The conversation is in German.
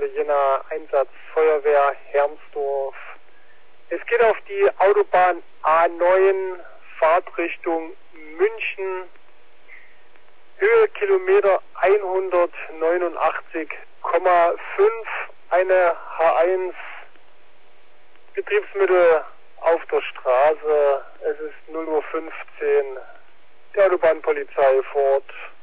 Jena, Einsatz Feuerwehr Hermsdorf. Es geht auf die Autobahn A9, Fahrtrichtung München, Höhe Kilometer 189,5, eine H1, Betriebsmittel auf der Straße, es ist 0:15 Uhr, die Autobahnpolizei vor Ort.